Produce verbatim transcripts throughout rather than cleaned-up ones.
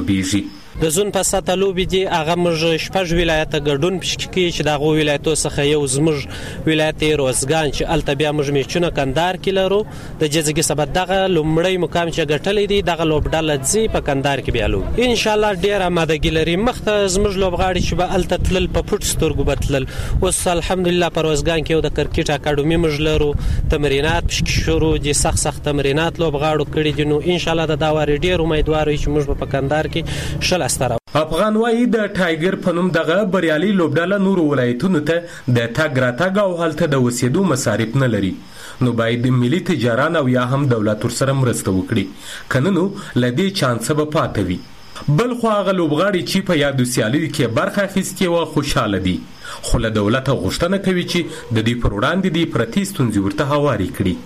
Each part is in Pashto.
جوړیږي. د زون په ساته لوبې دي هغه موږ شپږ ولایته ګډون پشک کې چې دغه ولایتو څخه یو زموږ ولایت روزګان چې الته بیا موږ میچونه کندهار کې لرو. د جزګي سبب دغه لومړی مقام چې ګټلې دي دغه لوبډاله ځي په کندهار کې بیا لو ان شاء الله ډیر آمادګي لري. مخته زموږ لوبغاړي چې به الته تلل په پټ سترګو بتلل. اوس الحمدلله په روزګان کې یو د کرکټ اکاډمي موږ لرو. تمرینات پشک شروع دي، سخت سخت تمرینات لوبغاړو کړي دي. نو ان شاء الله د داواري ډیر امیدوار یو چې موږ په کندهار کې شل استره. افغان وایي د ټایګر په نوم دغه بریالي لوبډاله نور ولایتونو ته د تګ راتګ او هلته د اوسېدو مصارف نه لري. نو باید د ملي تجاران او یا هم دولت ورسره مرسته وکړي، کنه نو له دې چانسه به پاتې وي. بل خو هغه لوبغاړي چې په یادو سیالیو کې برخه اخیستې وه خوشحاله دي، خو له دولته غوښتنه کوي چې د دې پر وړاندې دې پرتې ستونزې ورته هوارې کړي.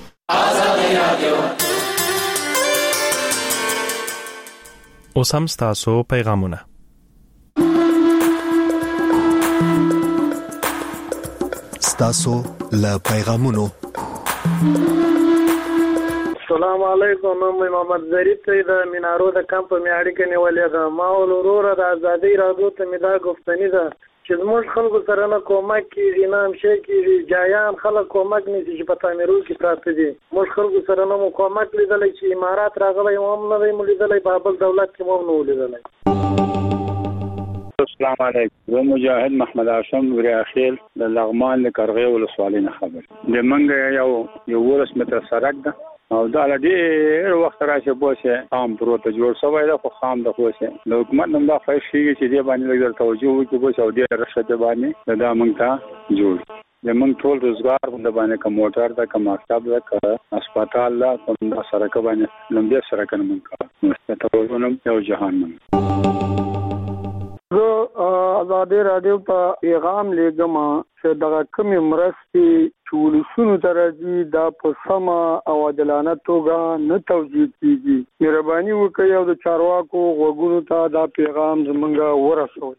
اوس هم ستاسو پیغامونه. ستاسو له پیغامونو. السلام علیکم. نوم محمد ظریف ته د مینارو د کمپ میاړي کې نیولې ده. ما ولوروره د ازادي رادیو ته می دا گفتنی ده چې زموږ خلکو سره نه کومک کیږي، نه هم شي کیږي. جایان خلک کومک نه چې په تعمیرو کې پراته دي. موږ خلکو سره نه مو کومک لیدلای چې امارات راغلی هم نه دی لیدلای، بابل دولت کې هم نه لیدلای. السلام علیکم. زه مجاهد محمد هاشم وریاخیل د لغمان له کرغې ولسوالۍ نه خبر. د منګه یو یو ورس متر سړک ده او دا له ډېر وخت راشه بوسه عام پروت جوړ شوی ده، خو خام ده خوسه د حکومت نوم دا فایش شي چې دی باندې لږ توجه وکړي بوسه او ډېر رشد باندې دا موږ ته جوړ. د موږ ټول روزګار باندې باندې کوم موټر ده، کوم مکتب ده، کوم هسپتال ده، کوم سړک باندې لمبه سړک نه موږ مستتورونم یو جهان من. زه ازادي رادیو په پیغام لګم چې دغه کوم مرستې چې ولسونو ته راځي دا په سمه او عادلانه توګه نه توزیع کیږي. مهرباني وکړئ او د چارواکو غوږونو ته دا پیغام زمونږ ورسوئ.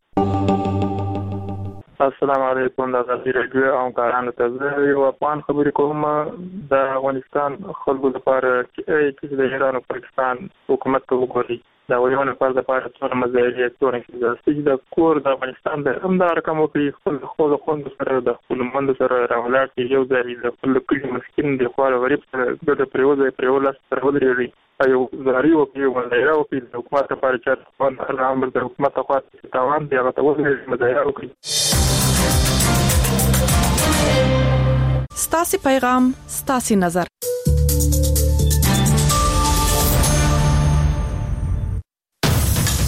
السلام علیکم. د ازادي رادیو او کارانو ته زه یو افغان خبرې کوم. د افغانستان خلکو لپاره چې د ایران او پاکستان حکومت ته وګوري دا ولونه پر د پاره څونه مزایده څونه چې د کور د افغانستان د همدار کوم کوي خپل خو د خوند سره د خپل مند سره راولات یو ځای د خپل کلی مسکین د خو غریب سره د پریوزه پریولا سره ودرېږي. ایو زاري او په ولایره او په حکومت لپاره چې په امر د حکومت خاطر تاوان دی هغه ته ودرېږي مزایده وکړي. ستاسو پیغام ستاسو نظر.